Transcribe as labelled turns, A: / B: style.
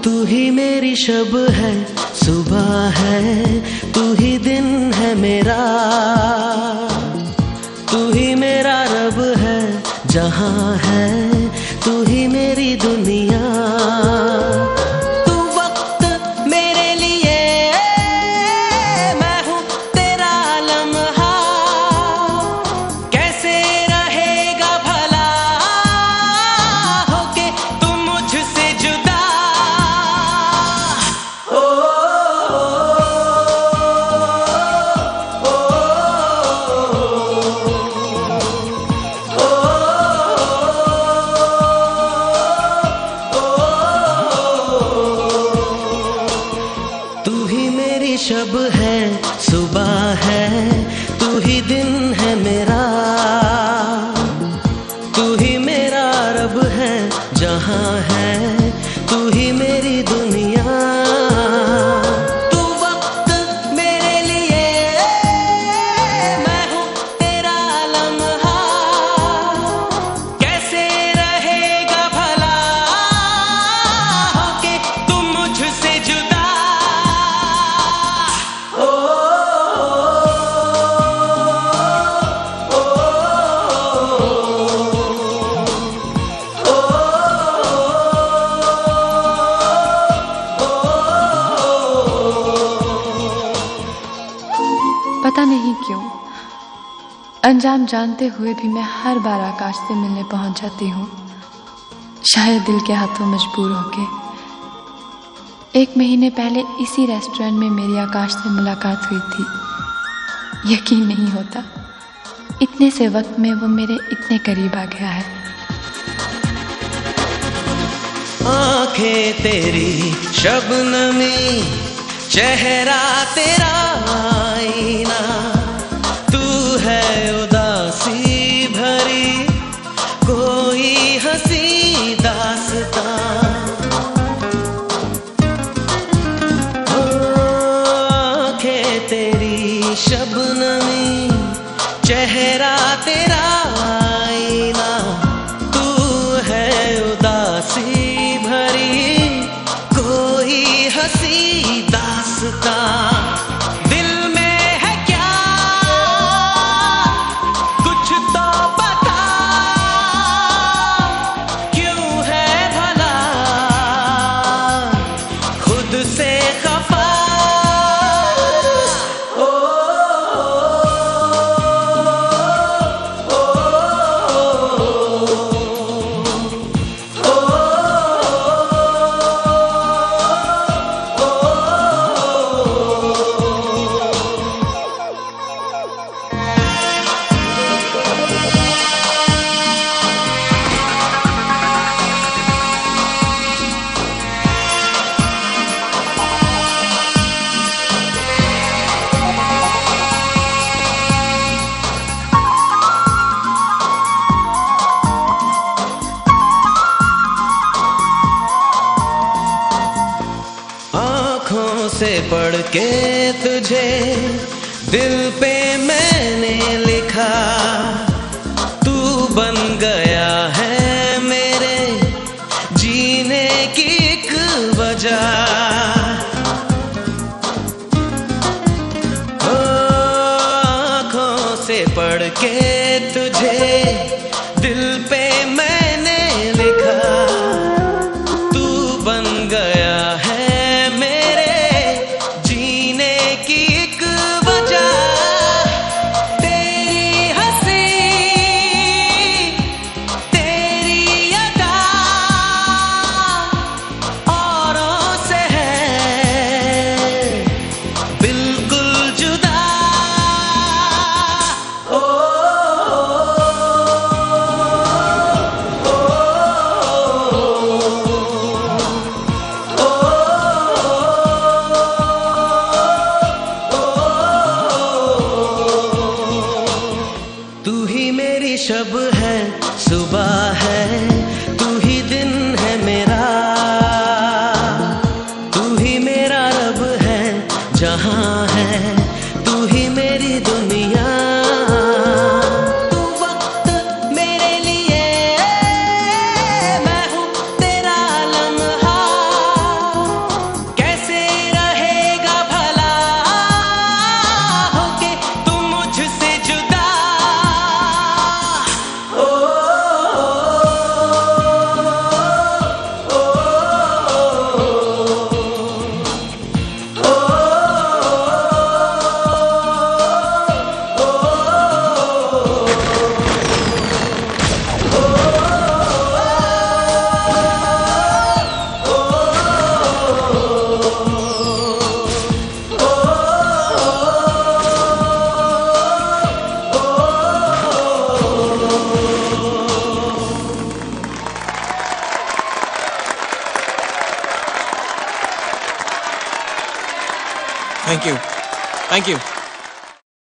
A: तू ही मेरी शब है, सुबह है, तू ही दिन है मेरा, तू ही मेरा रब है, जहां है तू ही मेरी दुनिया। तू वक्त मेरे लिए, मैं हूँ तेरा लम्हा, कैसे रहेगा भला होके तू मुझसे जुदा। शब है, सुबह है, तू ही दिन है मेरा, तू ही मेरा रब है, जहां है तू ही मेरी दुनिया। तू वक्त मेरे लिए, मैं हूँ तेरा लम्हा, कैसे रहेगा भला होके तू मुझसे जुदा।
B: पता नहीं क्यों, अंजाम जानते हुए भी मैं हर बार आकाश से मिलने पहुंच जाती हूँ, शायद दिल के हाथों मजबूर होके। 1 महीने पहले इसी रेस्टोरेंट में मेरी आकाश से मुलाकात हुई थी। यकीन नहीं होता, इतने से वक्त में वो मेरे इतने करीब आ गया है।
A: आंखें तेरी शबनमी, चेहरा तेरा आईना, तू है उदासी भरी कोई हंसी दास्तां। आंखें तेरी शबनमी, चेहरा तेरा आईना, तू है उदासी भरी कोई हंसी दास्तां। दिल में है क्या कुछ तो बता, क्यों है भला खुद से खफा। आँखों से पढ़ के तुझे दिल पे मैंने लिखा, तू बन गया है मेरे जीने की एक वजह। आँखों से पढ़ के तुझे दिल पे मैंने लिखा, तू बन गया है
C: थैंक यू थैंक यू।